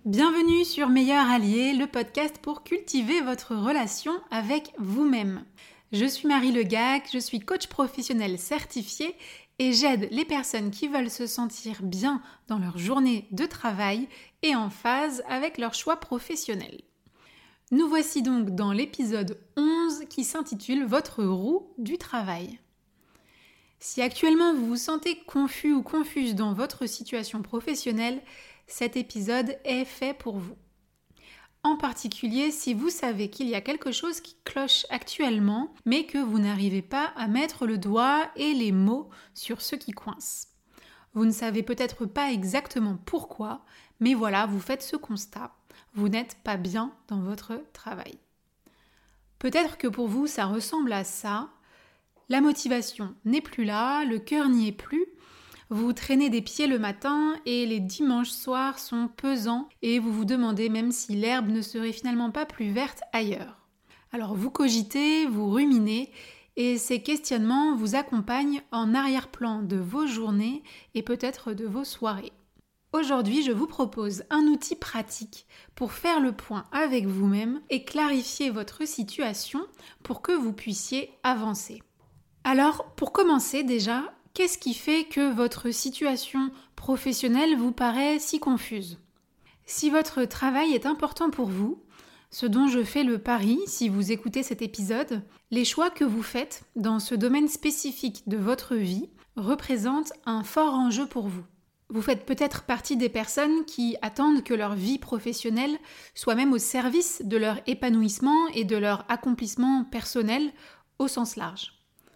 Bienvenue sur Meilleur Allié, le podcast pour cultiver votre relation avec vous-même. Je suis Marie Legac, je suis coach professionnel certifié et j'aide les personnes qui veulent se sentir bien dans leur journée de travail et en phase avec leurs choix professionnels. Nous voici donc dans l'épisode 11 qui s'intitule « Votre roue du travail ». Si actuellement vous vous sentez confus ou confuse dans votre situation professionnelle, cet épisode est fait pour vous. En particulier si vous savez qu'il y a quelque chose qui cloche actuellement, mais que vous n'arrivez pas à mettre le doigt et les mots sur ce qui coince. Vous ne savez peut-être pas exactement pourquoi, mais voilà, vous faites ce constat. Vous n'êtes pas bien dans votre travail. Peut-être que pour vous, ça ressemble à ça. La motivation n'est plus là, le cœur n'y est plus. Vous traînez des pieds le matin et les dimanches soirs sont pesants et vous vous demandez même si l'herbe ne serait finalement pas plus verte ailleurs. Alors vous cogitez, vous ruminez et ces questionnements vous accompagnent en arrière-plan de vos journées et peut-être de vos soirées. Aujourd'hui, je vous propose un outil pratique pour faire le point avec vous-même et clarifier votre situation pour que vous puissiez avancer. Alors, pour commencer déjà, qu'est-ce qui fait que votre situation professionnelle vous paraît si confuse ? Si votre travail est important pour vous, ce dont je fais le pari si vous écoutez cet épisode, les choix que vous faites dans ce domaine spécifique de votre vie représentent un fort enjeu pour vous. Vous faites peut-être partie des personnes qui attendent que leur vie professionnelle soit même au service de leur épanouissement et de leur accomplissement personnel au sens large.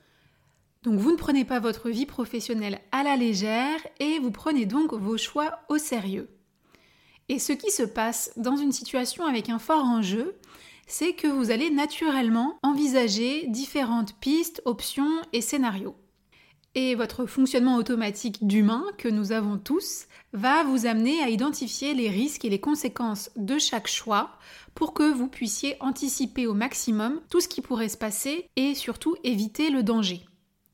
Donc vous ne prenez pas votre vie professionnelle à la légère et vous prenez donc vos choix au sérieux. Et ce qui se passe dans une situation avec un fort enjeu, c'est que vous allez naturellement envisager différentes pistes, options et scénarios. Et votre fonctionnement automatique d'humain, que nous avons tous, va vous amener à identifier les risques et les conséquences de chaque choix pour que vous puissiez anticiper au maximum tout ce qui pourrait se passer et surtout éviter le danger.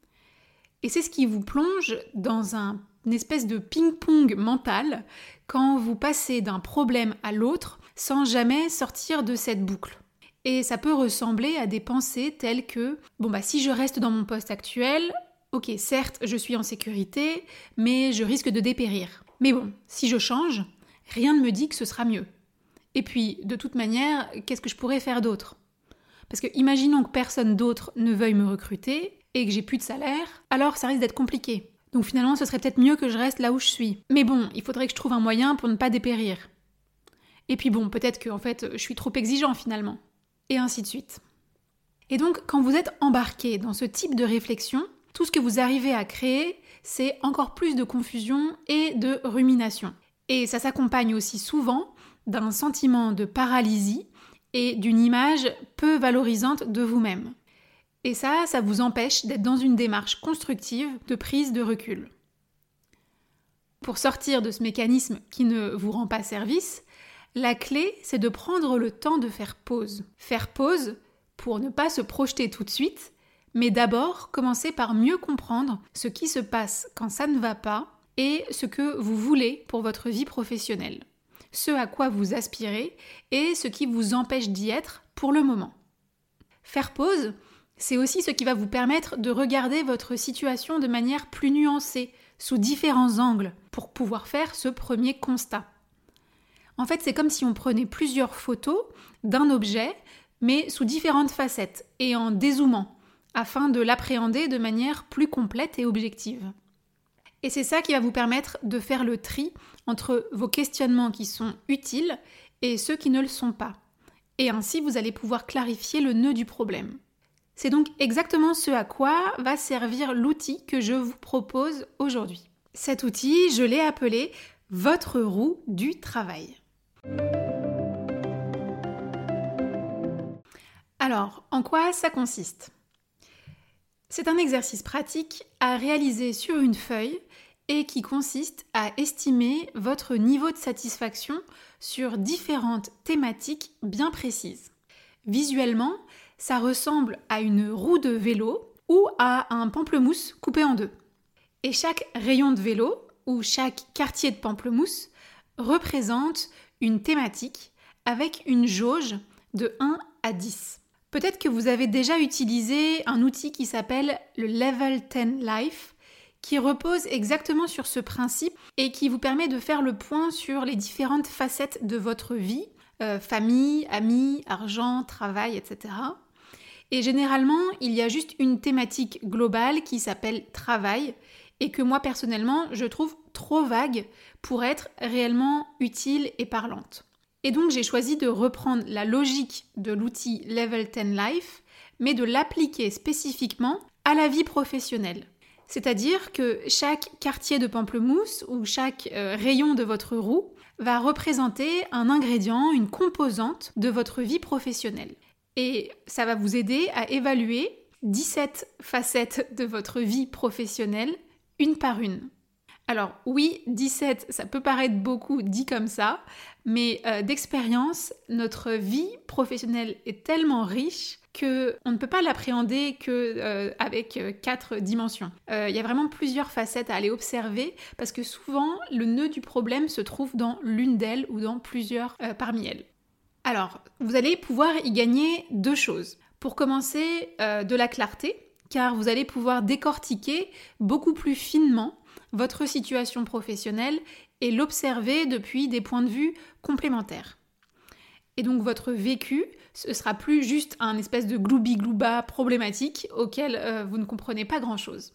Et c'est ce qui vous plonge dans une espèce de ping-pong mental quand vous passez d'un problème à l'autre sans jamais sortir de cette boucle. Et ça peut ressembler à des pensées telles que « si je reste dans mon poste actuel, ok, certes, je suis en sécurité, mais je risque de dépérir. Mais bon, si je change, rien ne me dit que ce sera mieux. Et puis, de toute manière, qu'est-ce que je pourrais faire d'autre ? Parce que imaginons que personne d'autre ne veuille me recruter et que j'ai plus de salaire, alors ça risque d'être compliqué. Donc finalement, ce serait peut-être mieux que je reste là où je suis. Mais bon, il faudrait que je trouve un moyen pour ne pas dépérir. Et puis bon, peut-être que en fait, je suis trop exigeant finalement. Et ainsi de suite. Et donc, quand vous êtes embarqué dans ce type de réflexion, tout ce que vous arrivez à créer, c'est encore plus de confusion et de rumination. Et ça s'accompagne aussi souvent d'un sentiment de paralysie et d'une image peu valorisante de vous-même. Et ça vous empêche d'être dans une démarche constructive de prise de recul. Pour sortir de ce mécanisme qui ne vous rend pas service, la clé, c'est de prendre le temps de faire pause. Faire pause pour ne pas se projeter tout de suite, mais d'abord commencer par mieux comprendre ce qui se passe quand ça ne va pas et ce que vous voulez pour votre vie professionnelle, ce à quoi vous aspirez et ce qui vous empêche d'y être pour le moment. Faire pause, c'est aussi ce qui va vous permettre de regarder votre situation de manière plus nuancée, sous différents angles, pour pouvoir faire ce premier constat. En fait, c'est comme si on prenait plusieurs photos d'un objet, mais sous différentes facettes et en dézoomant, afin de l'appréhender de manière plus complète et objective. Et c'est ça qui va vous permettre de faire le tri entre vos questionnements qui sont utiles et ceux qui ne le sont pas. Et ainsi, vous allez pouvoir clarifier le nœud du problème. C'est donc exactement ce à quoi va servir l'outil que je vous propose aujourd'hui. Cet outil, je l'ai appelé « Votre roue du travail ». Alors, en quoi ça consiste ? C'est un exercice pratique à réaliser sur une feuille et qui consiste à estimer votre niveau de satisfaction sur différentes thématiques bien précises. Visuellement, ça ressemble à une roue de vélo ou à un pamplemousse coupé en deux. Et chaque rayon de vélo ou chaque quartier de pamplemousse représente une thématique avec une jauge de 1 à 10. Peut-être que vous avez déjà utilisé un outil qui s'appelle le Level 10 Life, qui repose exactement sur ce principe et qui vous permet de faire le point sur les différentes facettes de votre vie, famille, amis, argent, travail, etc. Et généralement, il y a juste une thématique globale qui s'appelle travail et que moi personnellement, je trouve trop vague pour être réellement utile et parlante. Et donc j'ai choisi de reprendre la logique de l'outil Level 10 Life, mais de l'appliquer spécifiquement à la vie professionnelle. C'est-à-dire que chaque quartier de pamplemousse ou chaque rayon de votre roue va représenter un ingrédient, une composante de votre vie professionnelle. Et ça va vous aider à évaluer 17 facettes de votre vie professionnelle, une par une. Alors oui, 17, ça peut paraître beaucoup dit comme ça, mais d'expérience, notre vie professionnelle est tellement riche qu'on ne peut pas l'appréhender qu'avec 4 dimensions. Il y a vraiment plusieurs facettes à aller observer parce que souvent, le nœud du problème se trouve dans l'une d'elles ou dans plusieurs parmi elles. Alors, vous allez pouvoir y gagner 2 choses. Pour commencer, de la clarté, car vous allez pouvoir décortiquer beaucoup plus finement votre situation professionnelle et l'observer depuis des points de vue complémentaires. Et donc votre vécu, ce sera plus juste un espèce de gloubi-glouba problématique auquel vous ne comprenez pas grand-chose.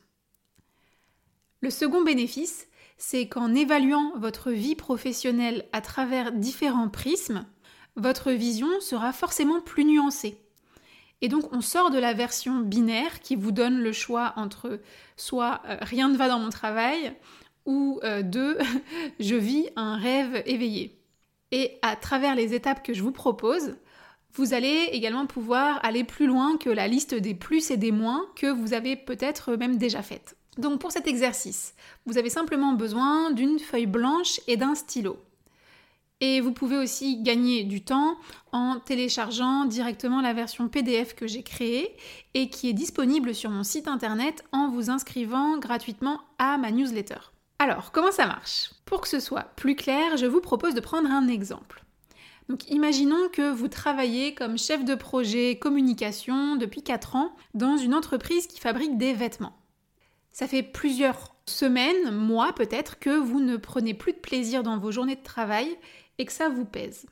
Le second bénéfice, c'est qu'en évaluant votre vie professionnelle à travers différents prismes, votre vision sera forcément plus nuancée. Et donc on sort de la version binaire qui vous donne le choix entre soit rien ne va dans mon travail ou 2 je vis un rêve éveillé. Et à travers les étapes que je vous propose, vous allez également pouvoir aller plus loin que la liste des plus et des moins que vous avez peut-être même déjà faite. Donc pour cet exercice, vous avez simplement besoin d'une feuille blanche et d'un stylo. Et vous pouvez aussi gagner du temps en téléchargeant directement la version PDF que j'ai créée et qui est disponible sur mon site internet en vous inscrivant gratuitement à ma newsletter. Alors, comment ça marche ? Pour que ce soit plus clair, je vous propose de prendre un exemple. Donc, imaginons que vous travaillez comme chef de projet communication depuis 4 ans dans une entreprise qui fabrique des vêtements. Ça fait plusieurs semaines, mois peut-être, que vous ne prenez plus de plaisir dans vos journées de travail et que ça vous pèse.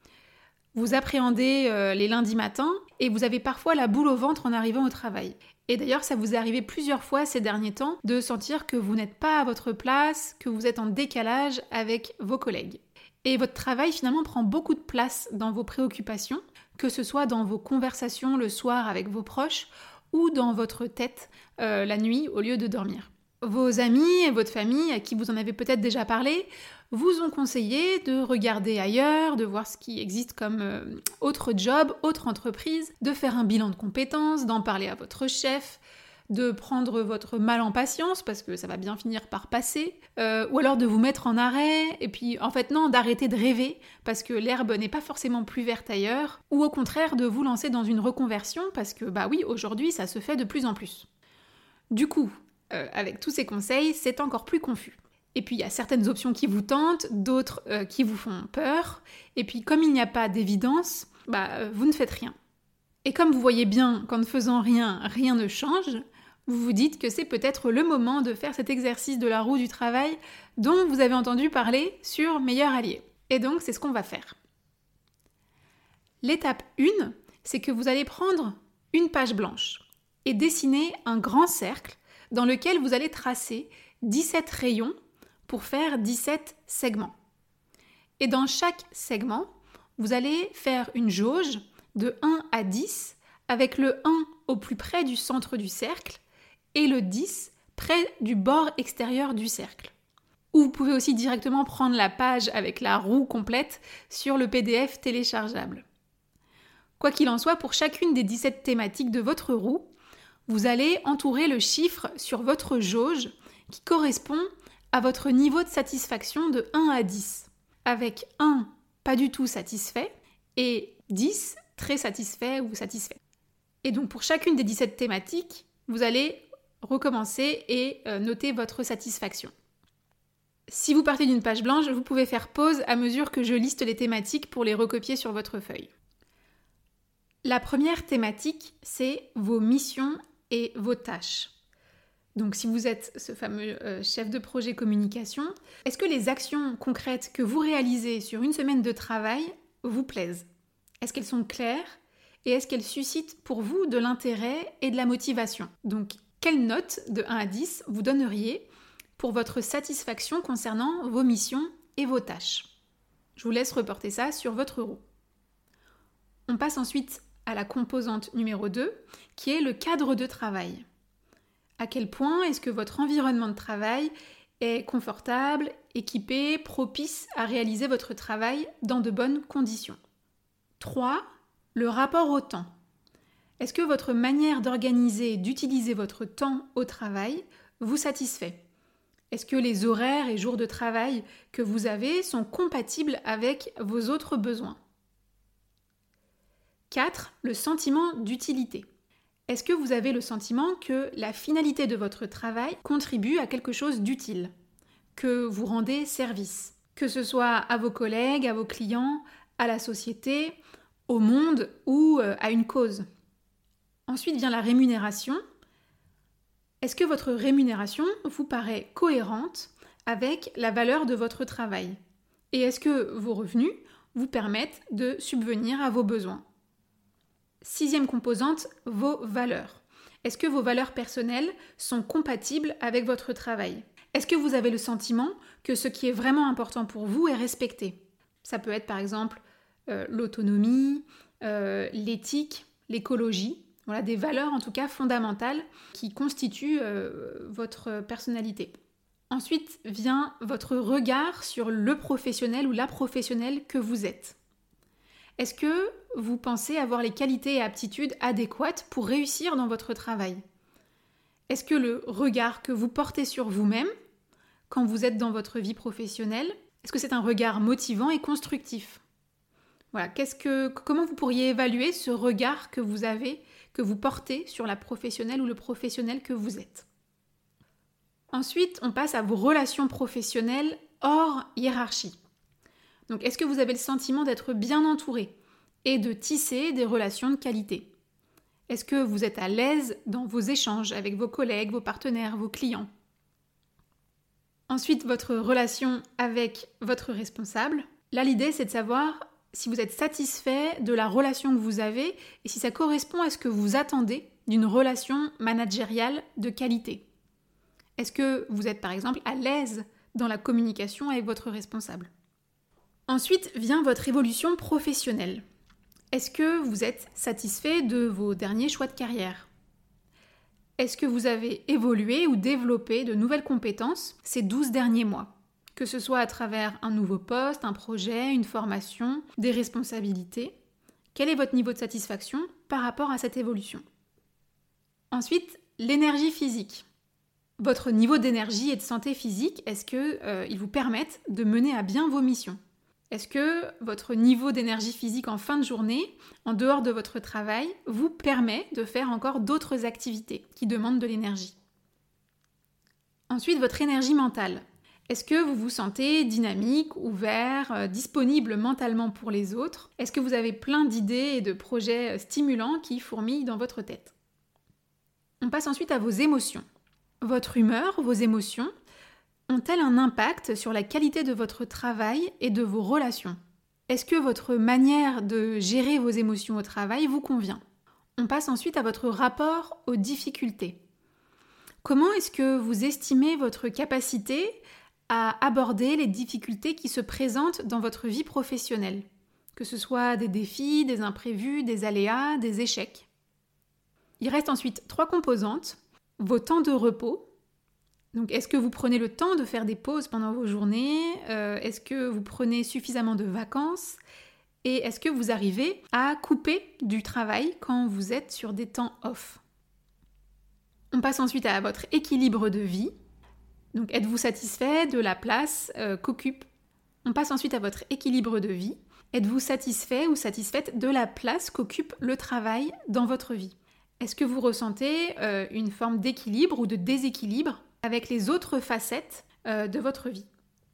Vous appréhendez les lundis matins et vous avez parfois la boule au ventre en arrivant au travail. Et d'ailleurs, ça vous est arrivé plusieurs fois ces derniers temps de sentir que vous n'êtes pas à votre place, que vous êtes en décalage avec vos collègues. Et votre travail finalement prend beaucoup de place dans vos préoccupations, que ce soit dans vos conversations le soir avec vos proches ou dans votre tête la nuit au lieu de dormir. Vos amis et votre famille, à qui vous en avez peut-être déjà parlé, vous ont conseillé de regarder ailleurs, de voir ce qui existe comme autre job, autre entreprise, de faire un bilan de compétences, d'en parler à votre chef, de prendre votre mal en patience parce que ça va bien finir par passer, ou alors de vous mettre en arrêt, et puis en fait non, d'arrêter de rêver parce que l'herbe n'est pas forcément plus verte ailleurs, ou au contraire de vous lancer dans une reconversion parce que bah oui, aujourd'hui ça se fait de plus en plus. Du coup, avec tous ces conseils, c'est encore plus confus. Et puis il y a certaines options qui vous tentent, d'autres qui vous font peur, et puis comme il n'y a pas d'évidence, vous ne faites rien. Et comme vous voyez bien qu'en ne faisant rien, rien ne change, vous vous dites que c'est peut-être le moment de faire cet exercice de la roue du travail dont vous avez entendu parler sur Meilleur Allié. Et donc c'est ce qu'on va faire. L'étape 1, c'est que vous allez prendre une page blanche et dessiner un grand cercle dans lequel vous allez tracer 17 rayons pour faire 17 segments. Et dans chaque segment, vous allez faire une jauge de 1 à 10 avec le 1 au plus près du centre du cercle et le 10 près du bord extérieur du cercle. Ou vous pouvez aussi directement prendre la page avec la roue complète sur le PDF téléchargeable. Quoi qu'il en soit, pour chacune des 17 thématiques de votre roue, vous allez entourer le chiffre sur votre jauge qui correspond à votre niveau de satisfaction de 1 à 10, avec 1 pas du tout satisfait et 10 très satisfait ou satisfait. Et donc pour chacune des 17 thématiques, vous allez recommencer et noter votre satisfaction. Si vous partez d'une page blanche, vous pouvez faire pause à mesure que je liste les thématiques pour les recopier sur votre feuille. La première thématique, c'est vos missions et vos tâches. Donc si vous êtes ce fameux chef de projet communication, est-ce que les actions concrètes que vous réalisez sur une semaine de travail vous plaisent? Est-ce qu'elles sont claires et est-ce qu'elles suscitent pour vous de l'intérêt et de la motivation? Donc quelle note de 1 à 10 vous donneriez pour votre satisfaction concernant vos missions et vos tâches? Je vous laisse reporter ça sur votre roue. On passe ensuite à la composante numéro 2, qui est le cadre de travail. À quel point est-ce que votre environnement de travail est confortable, équipé, propice à réaliser votre travail dans de bonnes conditions? 3. Le rapport au temps. Est-ce que votre manière d'organiser et d'utiliser votre temps au travail vous satisfait? Est-ce que les horaires et jours de travail que vous avez sont compatibles avec vos autres besoins? 4. Le sentiment d'utilité. Est-ce que vous avez le sentiment que la finalité de votre travail contribue à quelque chose d'utile, que vous rendez service, que ce soit à vos collègues, à vos clients, à la société, au monde ou à une cause? Ensuite vient la rémunération. Est-ce que votre rémunération vous paraît cohérente avec la valeur de votre travail? Et est-ce que vos revenus vous permettent de subvenir à vos besoins? 6e composante, vos valeurs. Est-ce que vos valeurs personnelles sont compatibles avec votre travail? Est-ce que vous avez le sentiment que ce qui est vraiment important pour vous est respecté? Ça peut être par exemple l'autonomie, l'éthique, l'écologie. Voilà, des valeurs en tout cas fondamentales qui constituent votre personnalité. Ensuite vient votre regard sur le professionnel ou la professionnelle que vous êtes. Est-ce que vous pensez avoir les qualités et aptitudes adéquates pour réussir dans votre travail? Est-ce que le regard que vous portez sur vous-même quand vous êtes dans votre vie professionnelle, est-ce que c'est un regard motivant et constructif? Voilà, comment vous pourriez évaluer ce regard que vous avez, que vous portez sur la professionnelle ou le professionnel que vous êtes? Ensuite, on passe à vos relations professionnelles hors hiérarchie. Donc, est-ce que vous avez le sentiment d'être bien entouré et de tisser des relations de qualité? Est-ce que vous êtes à l'aise dans vos échanges avec vos collègues, vos partenaires, vos clients? Ensuite, votre relation avec votre responsable. Là, l'idée, c'est de savoir si vous êtes satisfait de la relation que vous avez et si ça correspond à ce que vous attendez d'une relation managériale de qualité. Est-ce que vous êtes, par exemple, à l'aise dans la communication avec votre responsable? Ensuite vient votre évolution professionnelle. Est-ce que vous êtes satisfait de vos derniers choix de carrière? Est-ce que vous avez évolué ou développé de nouvelles compétences ces 12 derniers mois? Que ce soit à travers un nouveau poste, un projet, une formation, des responsabilités. Quel est votre niveau de satisfaction par rapport à cette évolution? Ensuite, l'énergie physique. Votre niveau d'énergie et de santé physique, est-ce qu'ils vous permettent de mener à bien vos missions? Est-ce que votre niveau d'énergie physique en fin de journée, en dehors de votre travail, vous permet de faire encore d'autres activités qui demandent de l'énergie? Ensuite, votre énergie mentale. Est-ce que vous vous sentez dynamique, ouvert, disponible mentalement pour les autres? Est-ce que vous avez plein d'idées et de projets stimulants qui fourmillent dans votre tête? On passe ensuite à vos émotions. Votre humeur, vos émotions, ont-elles un impact sur la qualité de votre travail et de vos relations? Est-ce que votre manière de gérer vos émotions au travail vous convient? On passe ensuite à votre rapport aux difficultés. Comment est-ce que vous estimez votre capacité à aborder les difficultés qui se présentent dans votre vie professionnelle? Que ce soit des défis, des imprévus, des aléas, des échecs. Il reste ensuite 3 composantes. Vos temps de repos. Donc, est-ce que vous prenez le temps de faire des pauses pendant vos journées? Est-ce que vous prenez suffisamment de vacances? Et est-ce que vous arrivez à couper du travail quand vous êtes sur des temps off? On passe ensuite à votre équilibre de vie. Donc, êtes-vous satisfait de la place qu'occupe? On passe ensuite à votre équilibre de vie. Êtes-vous satisfait ou satisfaite de la place qu'occupe le travail dans votre vie? Est-ce que vous ressentez une forme d'équilibre ou de déséquilibre avec les autres facettes de votre vie?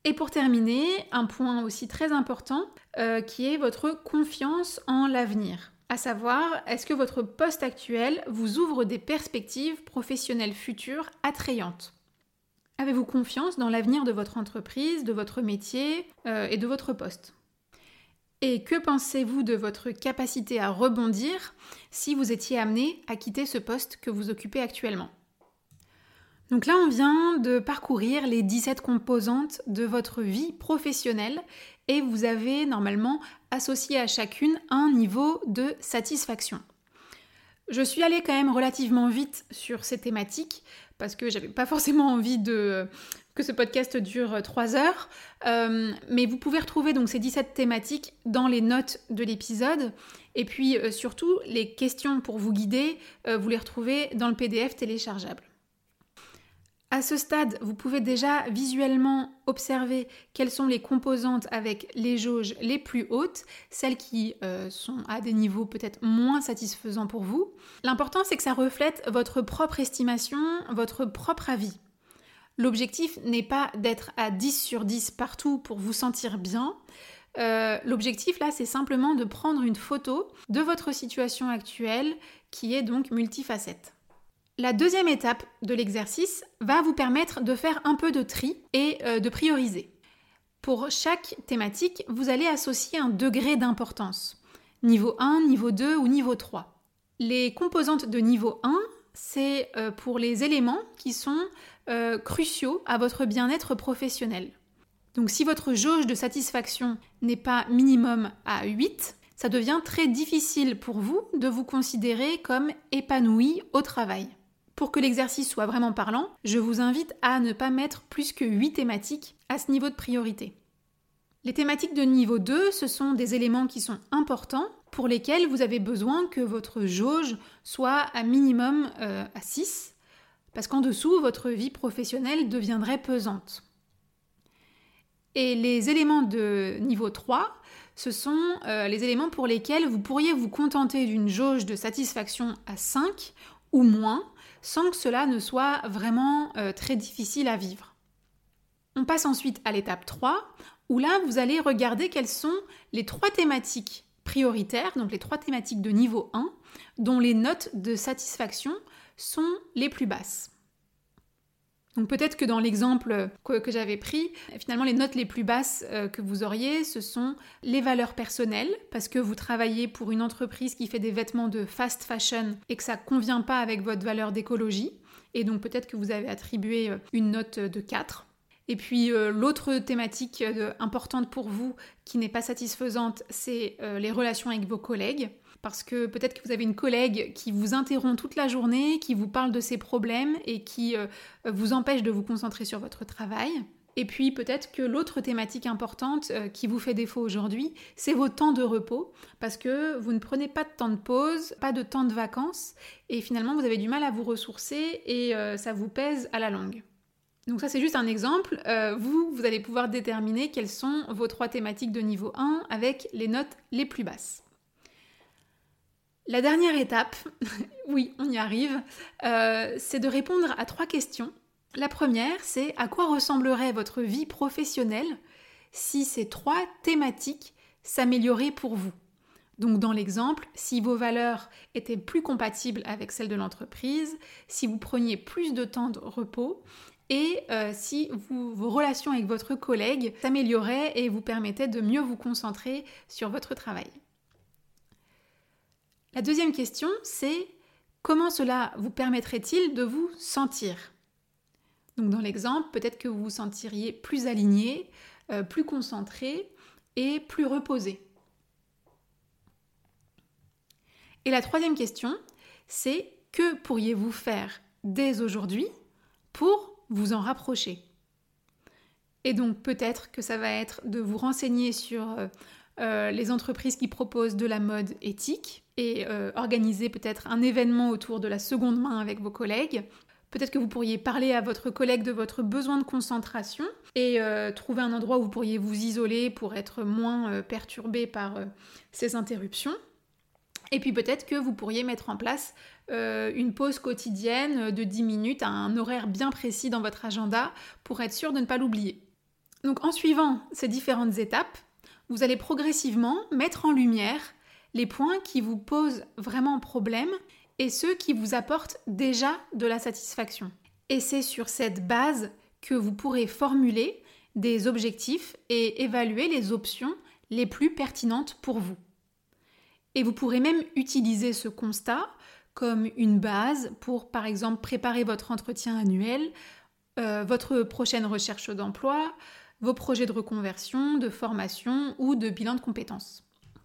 Et pour terminer, un point aussi très important qui est votre confiance en l'avenir. À savoir, est-ce que votre poste actuel vous ouvre des perspectives professionnelles futures attrayantes ? Avez-vous confiance dans l'avenir de votre entreprise, de votre métier et de votre poste ? Et que pensez-vous de votre capacité à rebondir si vous étiez amené à quitter ce poste que vous occupez actuellement ? Donc là, on vient de parcourir les 17 composantes de votre vie professionnelle et vous avez normalement associé à chacune un niveau de satisfaction. Je suis allée quand même relativement vite sur ces thématiques parce que j'avais pas forcément envie que ce podcast dure 3 heures, mais vous pouvez retrouver donc ces 17 thématiques dans les notes de l'épisode et puis surtout les questions pour vous guider, vous les retrouvez dans le PDF téléchargeable. À ce stade, vous pouvez déjà visuellement observer quelles sont les composantes avec les jauges les plus hautes, celles qui sont à des niveaux peut-être moins satisfaisants pour vous. L'important, c'est que ça reflète votre propre estimation, votre propre avis. L'objectif n'est pas d'être à 10 sur 10 partout pour vous sentir bien. L'objectif, là, c'est simplement de prendre une photo de votre situation actuelle qui est donc multifacette. La deuxième étape de l'exercice va vous permettre de faire un peu de tri et de prioriser. Pour chaque thématique, vous allez associer un degré d'importance. Niveau 1, niveau 2 ou niveau 3. Les composantes de niveau 1, c'est pour les éléments qui sont cruciaux à votre bien-être professionnel. Donc si votre jauge de satisfaction n'est pas minimum à 8, ça devient très difficile pour vous de vous considérer comme épanoui au travail. Pour que l'exercice soit vraiment parlant, je vous invite à ne pas mettre plus que 8 thématiques à ce niveau de priorité. Les thématiques de niveau 2, ce sont des éléments qui sont importants pour lesquels vous avez besoin que votre jauge soit à minimum à 6, parce qu'en dessous, votre vie professionnelle deviendrait pesante. Et les éléments de niveau 3, ce sont les éléments pour lesquels vous pourriez vous contenter d'une jauge de satisfaction à 5 ou moins, sans que cela ne soit vraiment très difficile à vivre. On passe ensuite à l'étape 3, où là, vous allez regarder quelles sont les 3 thématiques prioritaires, donc les 3 thématiques de niveau 1, dont les notes de satisfaction sont les plus basses. Donc peut-être que dans l'exemple que j'avais pris, finalement les notes les plus basses que vous auriez, ce sont les valeurs personnelles, parce que vous travaillez pour une entreprise qui fait des vêtements de fast fashion et que ça ne convient pas avec votre valeur d'écologie, et donc peut-être que vous avez attribué une note de 4. Et puis l'autre thématique importante pour vous qui n'est pas satisfaisante, c'est les relations avec vos collègues. Parce que peut-être que vous avez une collègue qui vous interrompt toute la journée, qui vous parle de ses problèmes et qui vous empêche de vous concentrer sur votre travail. Et puis peut-être que l'autre thématique importante qui vous fait défaut aujourd'hui, c'est vos temps de repos, parce que vous ne prenez pas de temps de pause, pas de temps de vacances, et finalement vous avez du mal à vous ressourcer et ça vous pèse à la longue. Donc ça c'est juste un exemple, vous allez pouvoir déterminer quelles sont vos 3 thématiques de niveau 1 avec les notes les plus basses. La dernière étape, oui, on y arrive, c'est de répondre à 3 questions. La première, c'est à quoi ressemblerait votre vie professionnelle si ces 3 thématiques s'amélioraient pour vous. Donc dans l'exemple, si vos valeurs étaient plus compatibles avec celles de l'entreprise, si vous preniez plus de temps de repos et si vos relations avec votre collègue s'amélioraient et vous permettaient de mieux vous concentrer sur votre travail. La deuxième question, c'est comment cela vous permettrait-il de vous sentir ? Donc dans l'exemple, peut-être que vous vous sentiriez plus aligné, plus concentré et plus reposé. Et la troisième question, c'est que pourriez-vous faire dès aujourd'hui pour vous en rapprocher ? Et donc peut-être que ça va être de vous renseigner sur les entreprises qui proposent de la mode éthique et organiser peut-être un événement autour de la seconde main avec vos collègues. Peut-être que vous pourriez parler à votre collègue de votre besoin de concentration et trouver un endroit où vous pourriez vous isoler pour être moins perturbé par ces interruptions. Et puis peut-être que vous pourriez mettre en place une pause quotidienne de 10 minutes à un horaire bien précis dans votre agenda pour être sûr de ne pas l'oublier. Donc en suivant ces différentes étapes, vous allez progressivement mettre en lumière les points qui vous posent vraiment problème et ceux qui vous apportent déjà de la satisfaction. Et c'est sur cette base que vous pourrez formuler des objectifs et évaluer les options les plus pertinentes pour vous. Et vous pourrez même utiliser ce constat comme une base pour, par exemple, préparer votre entretien annuel, votre prochaine recherche d'emploi, vos projets de reconversion, de formation ou de bilan de compétences.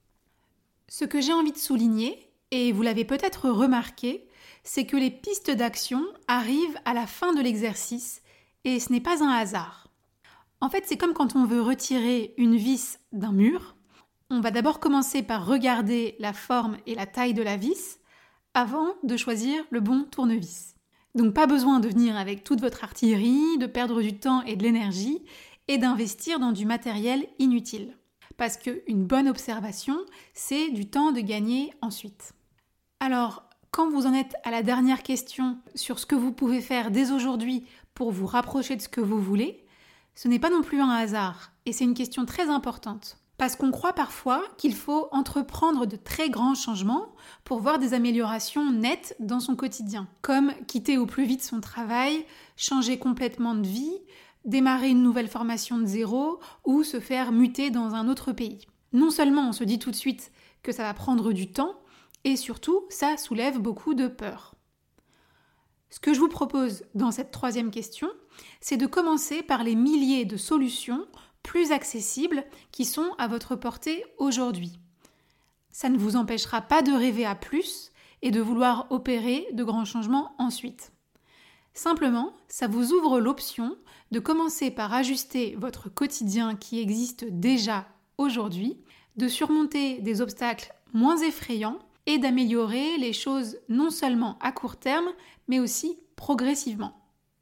Ce que j'ai envie de souligner, et vous l'avez peut-être remarqué, c'est que les pistes d'action arrivent à la fin de l'exercice et ce n'est pas un hasard. En fait, c'est comme quand on veut retirer une vis d'un mur. On va d'abord commencer par regarder la forme et la taille de la vis avant de choisir le bon tournevis. Donc pas besoin de venir avec toute votre artillerie, de perdre du temps et de l'énergie et d'investir dans du matériel inutile. Parce qu'une bonne observation, c'est du temps de gagner ensuite. Alors, quand vous en êtes à la dernière question sur ce que vous pouvez faire dès aujourd'hui pour vous rapprocher de ce que vous voulez, ce n'est pas non plus un hasard, et c'est une question très importante. Parce qu'on croit parfois qu'il faut entreprendre de très grands changements pour voir des améliorations nettes dans son quotidien, comme quitter au plus vite son travail, changer complètement de vie, démarrer une nouvelle formation de zéro ou se faire muter dans un autre pays. Non seulement on se dit tout de suite que ça va prendre du temps, et surtout ça soulève beaucoup de peur. Ce que je vous propose dans cette troisième question, c'est de commencer par les milliers de solutions plus accessibles qui sont à votre portée aujourd'hui. Ça ne vous empêchera pas de rêver à plus et de vouloir opérer de grands changements ensuite. Simplement, ça vous ouvre l'option de commencer par ajuster votre quotidien qui existe déjà aujourd'hui, de surmonter des obstacles moins effrayants et d'améliorer les choses non seulement à court terme, mais aussi progressivement.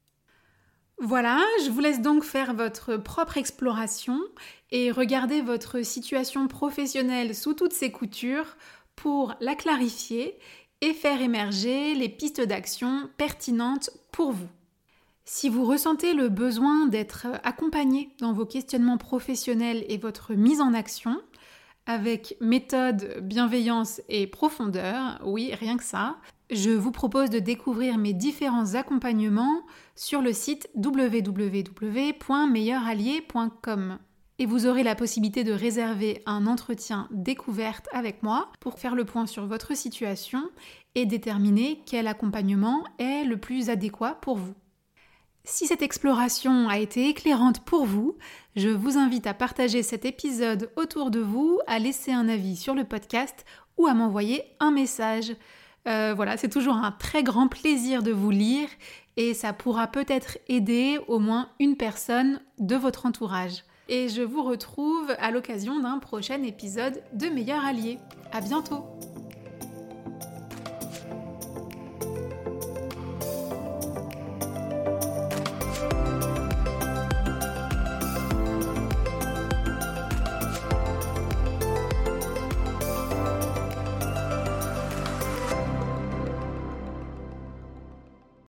Voilà, je vous laisse donc faire votre propre exploration et regarder votre situation professionnelle sous toutes ses coutures pour la clarifier et faire émerger les pistes d'action pertinentes pour vous. Si vous ressentez le besoin d'être accompagné dans vos questionnements professionnels et votre mise en action, avec méthode, bienveillance et profondeur, oui, rien que ça, je vous propose de découvrir mes différents accompagnements sur le site www.meilleurallier.com. Et vous aurez la possibilité de réserver un entretien découverte avec moi pour faire le point sur votre situation et déterminer quel accompagnement est le plus adéquat pour vous. Si cette exploration a été éclairante pour vous, je vous invite à partager cet épisode autour de vous, à laisser un avis sur le podcast ou à m'envoyer un message. Voilà, c'est toujours un très grand plaisir de vous lire et ça pourra peut-être aider au moins une personne de votre entourage. Et je vous retrouve à l'occasion d'un prochain épisode de Meilleur Allié. À bientôt!